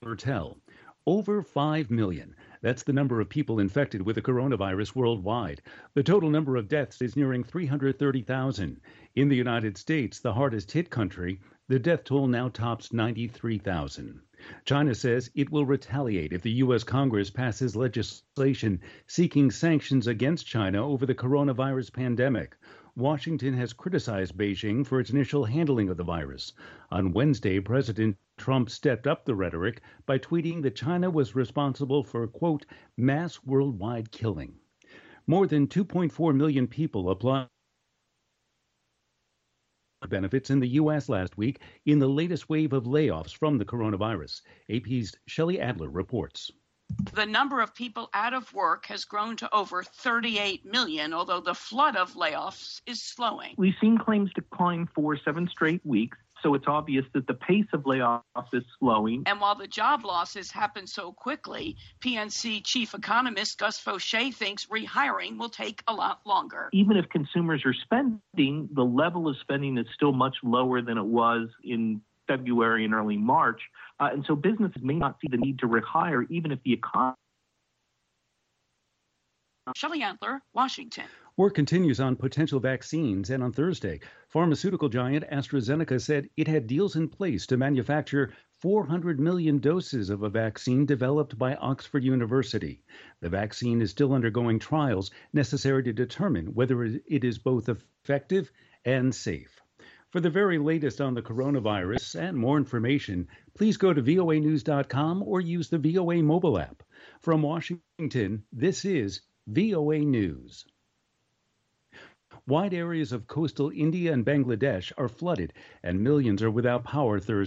tell. Over 5 million. That's the number of people infected with the coronavirus worldwide. The total number of deaths is nearing 330,000. In the United States, the hardest hit country, the death toll now tops 93,000. China says it will retaliate if the U.S. Congress passes legislation seeking sanctions against China over the coronavirus pandemic. Washington has criticized Beijing for its initial handling of the virus. On Wednesday, President Trump stepped up the rhetoric by tweeting that China was responsible for, quote, mass worldwide killing. More than 2.4 million people applied benefits in the U.S. last week in the latest wave of layoffs from the coronavirus. AP's Shelley Adler reports. The number of people out of work has grown to over 38 million, although the flood of layoffs is slowing. We've seen claims decline for 7 straight weeks, so it's obvious that the pace of layoffs is slowing. And while the job losses happen so quickly, PNC chief economist Gus Faucher thinks rehiring will take a lot longer. Even if consumers are spending, the level of spending is still much lower than it was in February and early March. And so businesses may not see the need to rehire even if the economy. Shelley Adler, Washington. Work continues on potential vaccines, and on Thursday, pharmaceutical giant AstraZeneca said it had deals in place to manufacture 400 million doses of a vaccine developed by Oxford University. The vaccine is still undergoing trials necessary to determine whether it is both effective and safe. For the very latest on the coronavirus and more information, please go to voanews.com or use the VOA mobile app. From Washington, this is VOA News. Wide areas of coastal India and Bangladesh are flooded, and millions are without power Thursday.